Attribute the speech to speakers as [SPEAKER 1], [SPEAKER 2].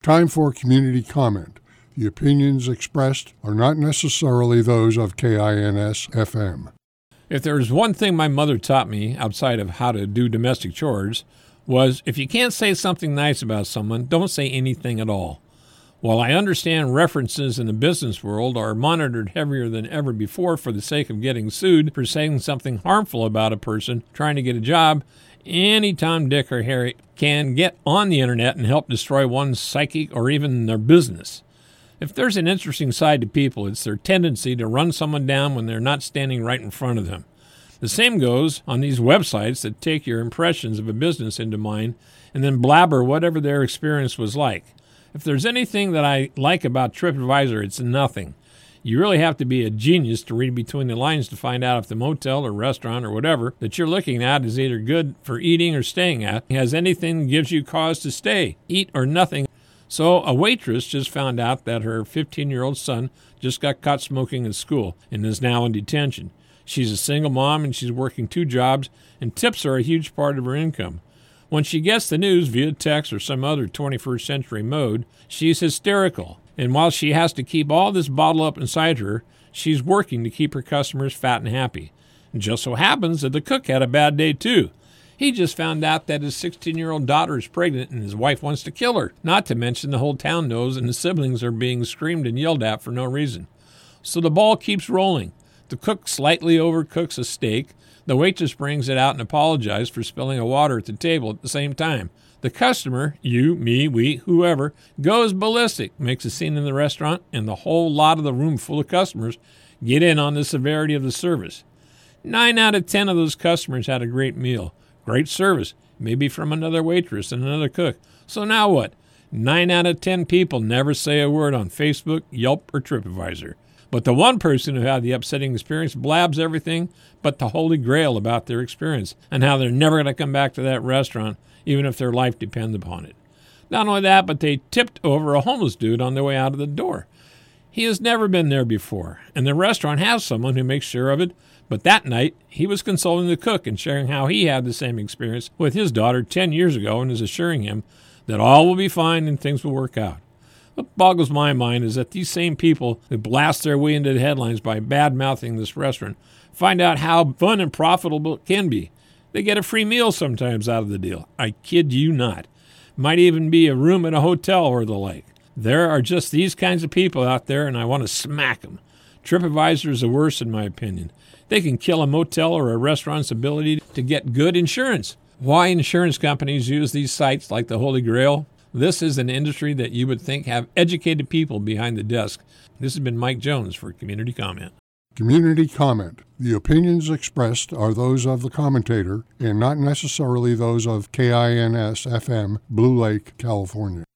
[SPEAKER 1] Time for community comment. The opinions expressed are not necessarily those of KINS-FM.
[SPEAKER 2] If there's one thing my mother taught me outside of how to do domestic chores, was if you can't say something nice about someone, don't say anything at all. While I understand references in the business world are monitored heavier than ever before for the sake of getting sued for saying something harmful about a person trying to get a job, any Tom, Dick, or Harry can get on the internet and help destroy one's psyche or even their business. If there's an interesting side to people, it's their tendency to run someone down when they're not standing right in front of them. The same goes on these websites that take your impressions of a business into mind and then blabber whatever their experience was like. If there's anything that I like about TripAdvisor, it's nothing. You really have to be a genius to read between the lines to find out if the motel or restaurant or whatever that you're looking at is either good for eating or staying at, has anything that gives you cause to stay, eat or nothing. So a waitress just found out that her 15-year-old son just got caught smoking at school and is now in detention. She's a single mom and she's working 2 jobs, and tips are a huge part of her income. When she gets the news via text or some other 21st century mode, she's hysterical. And while she has to keep all this bottled up inside her, she's working to keep her customers fat and happy. And just so happens that the cook had a bad day too. He just found out that his 16-year-old daughter is pregnant and his wife wants to kill her. Not to mention the whole town knows and the siblings are being screamed and yelled at for no reason. So the ball keeps rolling. The cook slightly overcooks a steak. The waitress brings it out and apologizes for spilling a water at the table at the same time. The customer, you, me, we, whoever, goes ballistic, makes a scene in the restaurant, and the whole lot of the room full of customers get in on the severity of the service. 9 out of 10 of those customers had a great meal, great service, maybe from another waitress and another cook. So now what? 9 out of 10 people never say a word on Facebook, Yelp, or TripAdvisor. But the one person who had the upsetting experience blabs everything but the holy grail about their experience and how they're never going to come back to that restaurant even if their life depends upon it. Not only that, but they tipped over a homeless dude on their way out of the door. He has never been there before, and the restaurant has someone who makes sure of it, but that night he was consoling the cook and sharing how he had the same experience with his daughter 10 years ago and is assuring him that all will be fine and things will work out. What boggles my mind is that these same people who blast their way into the headlines by bad-mouthing this restaurant find out how fun and profitable it can be. They get a free meal sometimes out of the deal. I kid you not. Might even be a room at a hotel or the like. There are just these kinds of people out there, and I want to smack them. TripAdvisor is the worst, in my opinion. They can kill a motel or a restaurant's ability to get good insurance. Why insurance companies use these sites like the Holy Grail? This is an industry that you would think have educated people behind the desk. This has been Mike Jones for Community Comment.
[SPEAKER 1] Community comment. The opinions expressed are those of the commentator and not necessarily those of KINS-FM, Blue Lake, California.